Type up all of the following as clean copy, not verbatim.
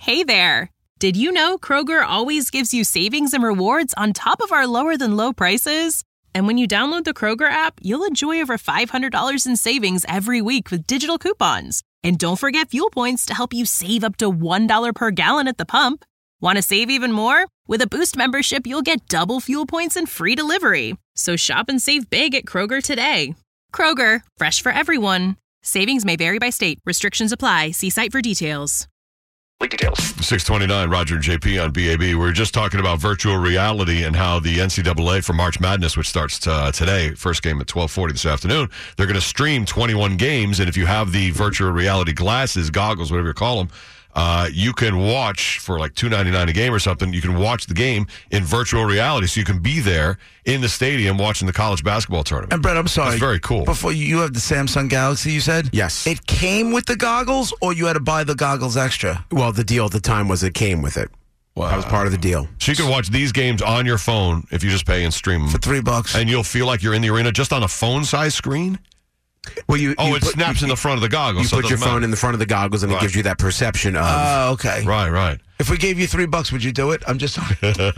Hey there! Did you know Kroger always gives you savings and rewards on top of our lower-than-low prices? And when you download the Kroger app, you'll enjoy over $500 in savings every week with digital coupons. And don't forget fuel points to help you save up to $1 per gallon at the pump. Want to save even more? With a Boost membership, you'll get double fuel points and free delivery. So shop and save big at Kroger today. Kroger, fresh for everyone. Savings may vary by state. Restrictions apply. See site for details. Details. 629, Roger and JP on BAB. We were just talking about virtual reality and how the NCAA for March Madness, which starts today, first game at 12:40 this afternoon, they're going to stream 21 games, and if you have the virtual reality glasses, goggles, whatever you call them, you can watch for like $2.99 a game or something. You can watch the game in virtual reality, so you can be there in the stadium watching the college basketball tournament. And Brett, I'm sorry. That's very cool. Before you have the Samsung Galaxy, you said? Yes. It came with the goggles, or you had to buy the goggles extra? Well, the deal at the time was it came with it. Wow. That was part of the deal. So you can watch these games on your phone if you just pay and stream them. For $3. And you'll feel like you're in the arena just on a phone-sized screen? Well, it snaps in the front of the goggles. You so put your phone in the front of the goggles, and it gives you that perception of. Oh, okay. Right. If we gave you $3, would you do it? I'm just,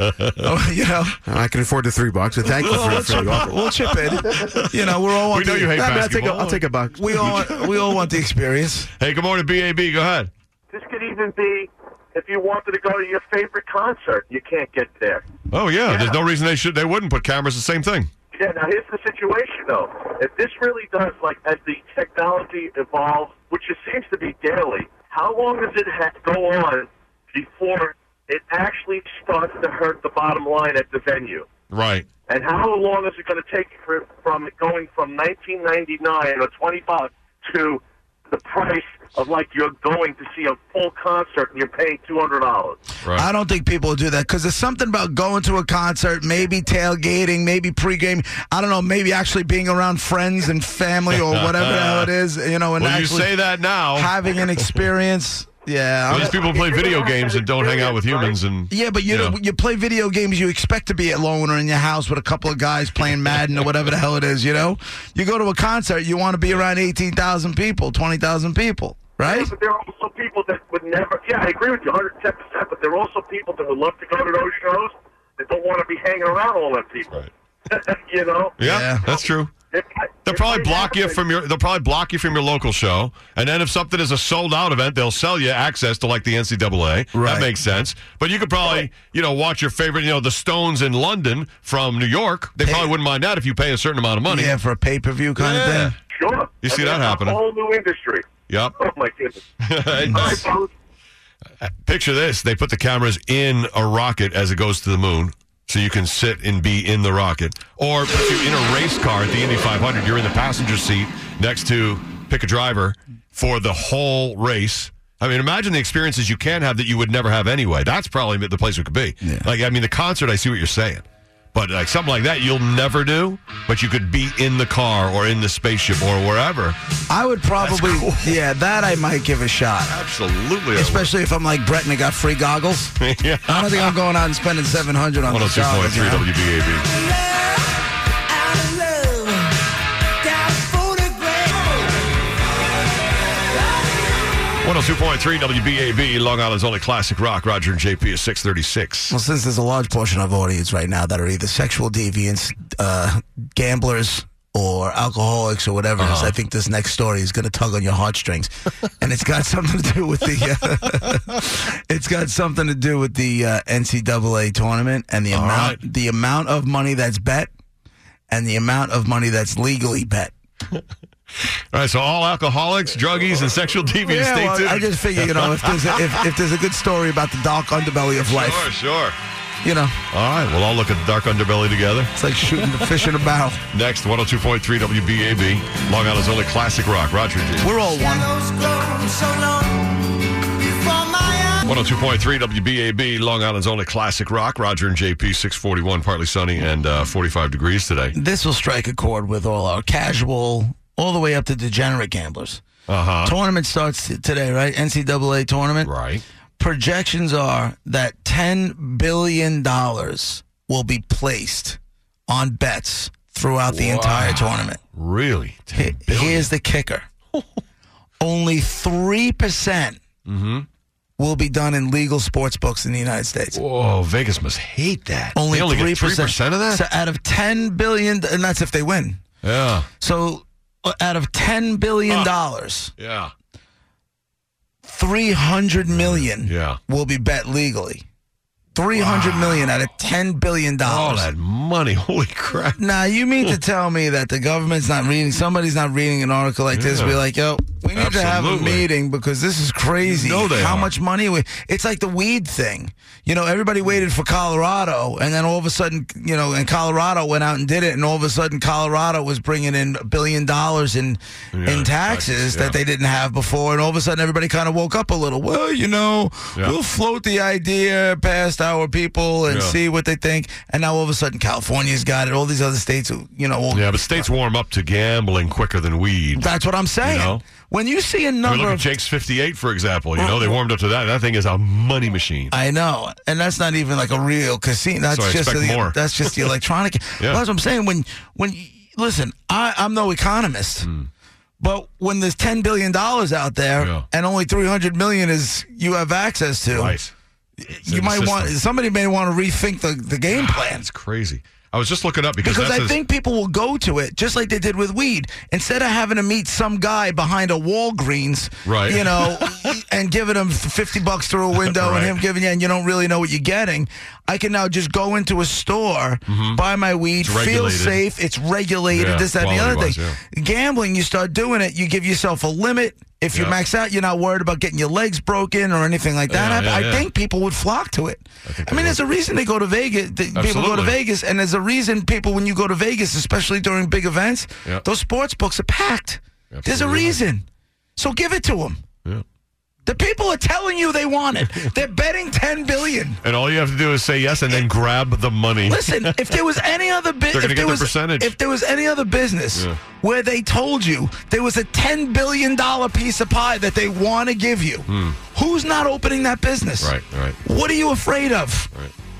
I can afford the $3, but thank you for the offer. We'll chip in. We're all. We know you hate basketball. I'll take $1. We all want the experience. Hey, good morning, BAB. Go ahead. This could even be if you wanted to go to your favorite concert. You can't get there. Oh, yeah. There's no reason they wouldn't put cameras. The same thing. Yeah, now here's the situation, though. If this really does, like, as the technology evolves, which it seems to be daily, how long does it go on before it actually starts to hurt the bottom line at the venue? Right. And how long is it going to take from it going from $19.99 or $20 to the price of, like, you're going to see a full concert and you're paying $200? Right. I don't think people will do that because there's something about going to a concert, maybe tailgating, maybe pregame. I don't know, maybe actually being around friends and family or whatever the hell it is. And well, you say that now. Having an experience. Yeah, well, these people play video games and don't hang out with humans. And yeah, but you play video games, you expect to be alone or in your house with a couple of guys playing Madden or whatever the hell it is, You go to a concert, you want to be around 18,000 people, 20,000 people, right? Yeah, but there are also people that would never, I agree with you 110%, but there are also people that would love to go to those shows that don't want to be hanging around all them people. Right. Yeah, that's true. They'll probably block you from your local show, and then if something is a sold out event, they'll sell you access to like the NCAA. Right. That makes sense. But you could probably watch your favorite, the Stones in London from New York. They probably wouldn't mind that if you pay a certain amount of money. Yeah, for a pay-per-view kind of thing. Sure. You see that happening? A whole new industry. Yep. Oh my goodness. Picture this: they put the cameras in a rocket as it goes to the moon. So you can sit and be in the rocket. Or if you're in a race car at the Indy 500, you're in the passenger seat next to pick a driver for the whole race. I mean, imagine the experiences you can have that you would never have anyway. That's probably the place it could be. Yeah. The concert, I see what you're saying. But like something like that you'll never do, but you could be in the car or in the spaceship or wherever. I would probably, cool. That I might give a shot. Absolutely. Especially if I'm like Brett and I got free goggles. Yeah. I don't think I'm going out and spending $700 on the goggles. 102.3 WBAB. 102.3 WBAB, Long Island's only classic rock. Roger and JP is 636. Well, since there's a large portion of audience right now that are either sexual deviants, gamblers, or alcoholics or whatever it is, I think this next story is going to tug on your heartstrings, and it's got something to do with the NCAA tournament and the amount of money that's bet and the amount of money that's legally bet. All right, so all alcoholics, druggies, and sexual deviants stay tuned. I just figure, if there's a good story about the dark underbelly of life. Sure. All right, we'll all look at the dark underbelly together. It's like shooting the fish in a barrel. Next, 102.3 WBAB, Long Island's only classic rock. Roger G. We're all one. 102.3 WBAB, Long Island's only classic rock. Roger and JP, 641, partly sunny and 45 degrees today. This will strike a chord with all our casual, all the way up to degenerate gamblers. Tournament starts today, right? NCAA tournament. Right. Projections are that $10 billion will be placed on bets throughout the entire tournament. Really? Here's the kicker. Only 3% will be done in legal sports books in the United States. Whoa, Vegas must hate that. Only they only 3%. get 3% of that? So out of $10 billion, and that's if they win. Yeah. So out of $10 billion, Yeah. $300 million will be bet legally. $300 million out of $10 billion. All that money. Holy crap. Now, you mean to tell me that the government's not reading, somebody's not reading an article like this, be like, yo, we need to have a meeting because this is crazy. How much money it's like the weed thing. You know, everybody waited for Colorado, and then all of a sudden, you know, and Colorado went out and did it, and all of a sudden Colorado was bringing in $1 billion in taxes that they didn't have before, and all of a sudden everybody kind of woke up a little. Well, you know, we'll float the idea past our people and see what they think, and now all of a sudden California's got it, all these other states, you know. But states warm up to gambling quicker than weed. That's what I'm saying. You know? When you see a number look at Jake's 58, for example. You know, they warmed up to that. That thing is a money machine. I know. And that's not even like a real casino. That's that's just the electronic. Well, that's what I'm saying. When listen, I'm no economist. But when there's $10 billion out there and only $300 million is you have access to, you might somebody may want to rethink the game plan. It's crazy. I was just looking up because I think people will go to it just like they did with weed. Instead of having to meet some guy behind a Walgreens, you know, and giving him $50 through a window and him giving you, and you don't really know what you're getting, I can now just go into a store, buy my weed, feel safe, it's regulated, this, that, and the other thing. Gambling, you start doing it, you give yourself a limit. If you max out, you're not worried about getting your legs broken or anything like that. I think people would flock to it. I mean, there's a reason they go to Vegas. People go to Vegas, and there's a reason people, when you go to Vegas, especially during big events, those sports books are packed. There's a reason. So give it to them. The people are telling you they want it. They're betting $10 billion. And all you have to do is say yes and then grab the money. Listen, if there was any other business, if there was any other business where they told you there was a $10 billion piece of pie that they want to give you, who's not opening that business? Right. What are you afraid of?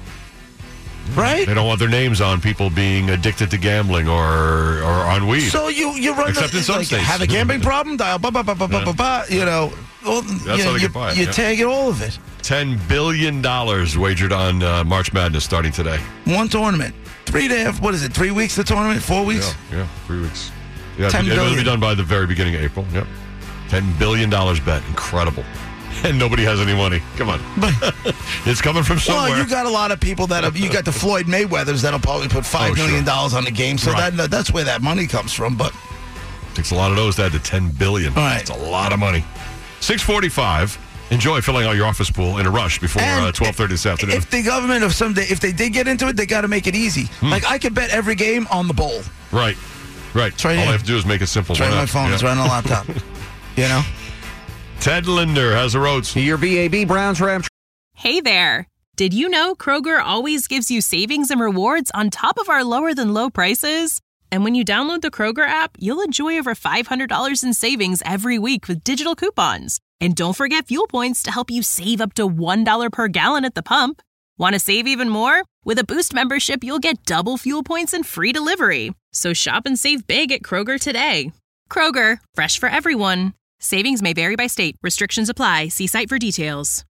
Right? They don't want their names on people being addicted to gambling or on weed. So you run except in some states. Have a gambling problem? Dial you know. That's how they can buy it. You tag it, all of it. $10 billion wagered on March Madness starting today. One tournament. 3.5, what is it, 3 weeks the tournament? 4 weeks? Yeah, 3 weeks. Yeah, it'll be done by the very beginning of April. Yep. $10 billion bet. Incredible. And nobody has any money. Come on. It's coming from somewhere. Well, you got a lot of people you got the Floyd Mayweathers that'll probably put $5 million on the game. So that's where that money comes from. But takes a lot of those to add to $10 billion. Right. It's a lot of money. 6:45. Enjoy filling out your office pool in a rush before 12:30 this afternoon. If the government if they did get into it, they got to make it easy. Like I could bet every game on the bowl. Right. All I have to do is make it simple. It's right on my phone. It's right on the laptop. You know? Ted Linder has the roads. Your BAB Browns Ram. Hey there. Did you know Kroger always gives you savings and rewards on top of our lower than low prices? And when you download the Kroger app, you'll enjoy over $500 in savings every week with digital coupons. And don't forget fuel points to help you save up to $1 per gallon at the pump. Want to save even more? With a Boost membership, you'll get double fuel points and free delivery. So shop and save big at Kroger today. Kroger, fresh for everyone. Savings may vary by state. Restrictions apply. See site for details.